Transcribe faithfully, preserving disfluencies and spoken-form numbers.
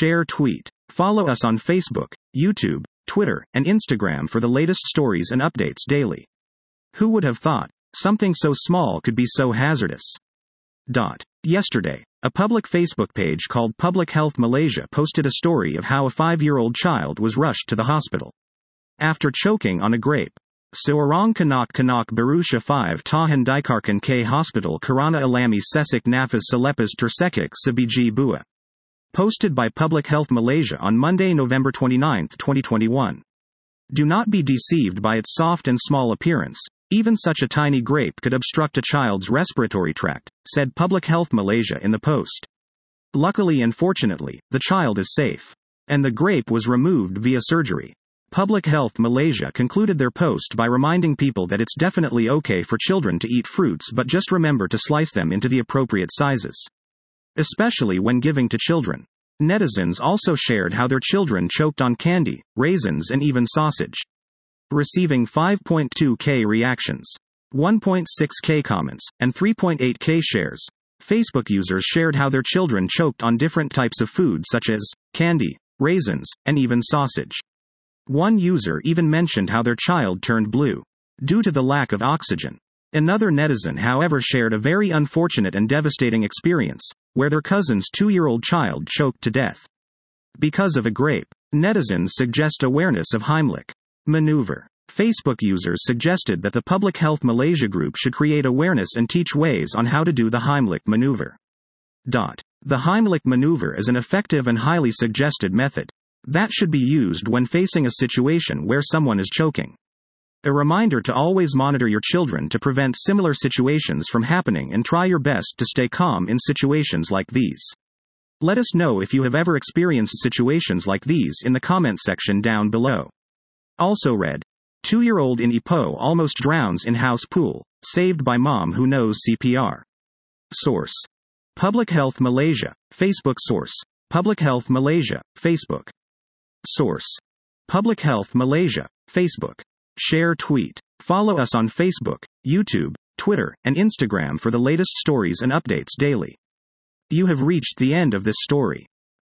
share, tweet. Follow us on Facebook, YouTube, Twitter, and Instagram for the latest stories and updates daily. Who would have thought something so small could be so hazardous? Dot. Yesterday, a public Facebook page called Public Health Malaysia posted a story of how a five-year-old child was rushed to the hospital after choking on a grape. Seorang kanak-kanak berusia five tahan dikarkan ke hospital karana alami sesek nafas selepas tersekik sebiji buah. Posted by Public Health Malaysia on Monday, November twenty-ninth, twenty twenty-one. Do not be deceived by its soft and small appearance. Even such a tiny grape could obstruct a child's respiratory tract, said Public Health Malaysia in the post. Luckily and fortunately, the child is safe. And the grape was removed via surgery. Public Health Malaysia concluded their post by reminding people that it's definitely okay for children to eat fruits, but just remember to slice them into the appropriate sizes. Especially when giving to children. Netizens also shared how their children choked on candy, raisins, and even sausage. Receiving five point two K reactions, one point six K comments, and three point eight K shares, Facebook users shared how their children choked on different types of food such as candy, raisins, and even sausage. One user even mentioned how their child turned blue due to the lack of oxygen. Another netizen, however, shared a very unfortunate and devastating experience, where their cousin's two-year-old child choked to death because of a grape. Netizens suggest awareness of Heimlich maneuver. Facebook users suggested that the Public Health Malaysia group should create awareness and teach ways on how to do the Heimlich maneuver. Dot. The Heimlich maneuver is an effective and highly suggested method that should be used when facing a situation where someone is choking. A reminder to always monitor your children to prevent similar situations from happening and try your best to stay calm in situations like these. Let us know if you have ever experienced situations like these in the comment section down below. Also read, two-year-old in Ipoh almost drowns in house pool, saved by mom who knows C P R. Source. Public Health Malaysia, Facebook. Source. Public Health Malaysia, Facebook. Source. Public Health Malaysia, Facebook. Share, tweet. Follow us on Facebook, YouTube, Twitter, and Instagram for the latest stories and updates daily. You have reached the end of this story.